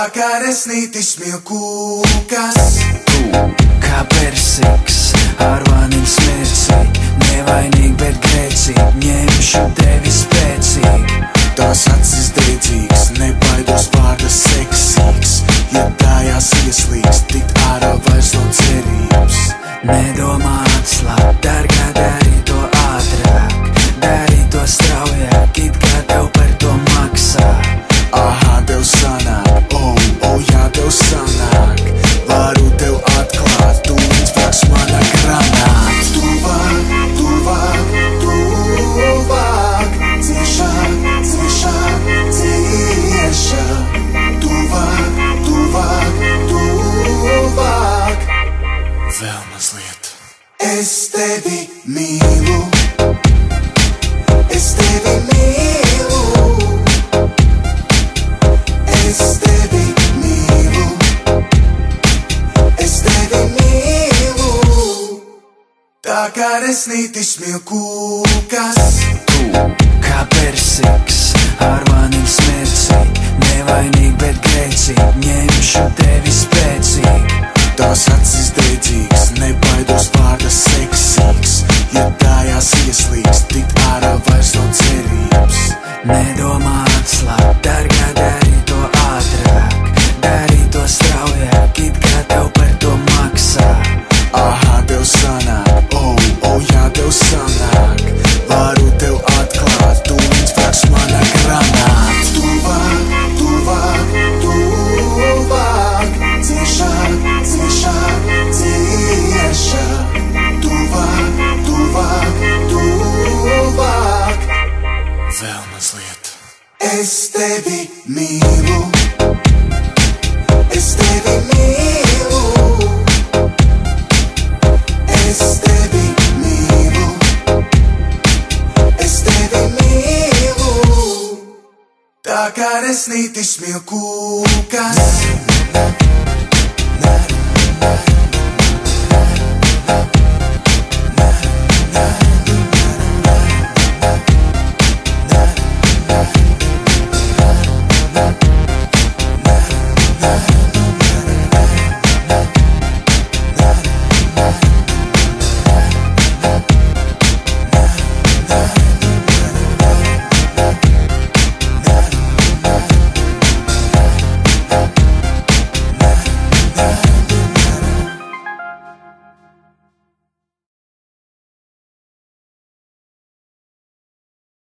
tā kā resnītis smilkūkas. Tu kā persiks, ar vaniņu smērcīgi, nevainīgi, bet grēcīgi, ņemšu tevi spēcīgi. Tās acis deidzīgs, nebaidos vārda seksīgs, ja tajās ieslīgs, tikt ārā vairs nav cerības. Nedomā atslābt, dārgā, dari to ātrāk, dari to straujāk, it kā tev par to maksā. Aha, tev sanāk, jā, tev sanāk, varu tev atklāt, tu līdzvāks mana granāt. Tuvāk, tuvāk, tuvāk, ciešāk, ciešāk, ciešāk, tuvāk, tuvāk, tuvāk. Vēl mazliet. Es tevi mīlu, es tevi mīlu, es tevi mīlu, es tevi mīlu, tā kā resnītis smilkūkas. Tu kā persiks, ar vaniņu smērcīgi, nevainīgi, bet grēcīgi, ņemšu tevi spēcīgi. Tās acis deidzīgs, nebaidos vārda seksīgs, ja tajās ieslīgs, tikt ārā vairs nav cerības. Nedomā atslābt, dārgā, dari to ātrāk, dari to straujāk, it kā tev par to maksā. Aha, tev sanāk, jā, tev sanāk, varu tev atklāt, tu līdzvāks mana granāt. Tuvāk, tuvāk, tuvāk, ciešāk, ciešāk, ciešāk, tuvāk, tuvāk, tuvāk. Vēl mazliet. Es tevi mīlu, es tevi mīlu, es tevi mīlu, es tevi mīlu, tā kā resnītis smilkūkas.